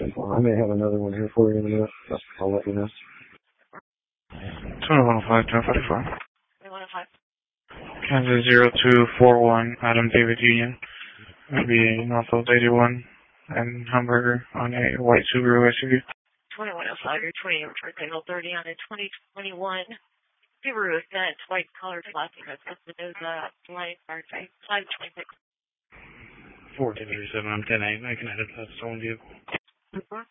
I may have another one here for you in a minute. I'll let you know. 2105, 1045. Kansas 0241, Adam David Union. It'll be Northfield 81 and Hamburger on a white Subaru SUV. 2105, your 20 return signal 30 on a 2021 Subaru Ascent, white colored plastic, Espinosa, line car type 526. 4237, I'm 10-8, I can edit that stolen vehicle.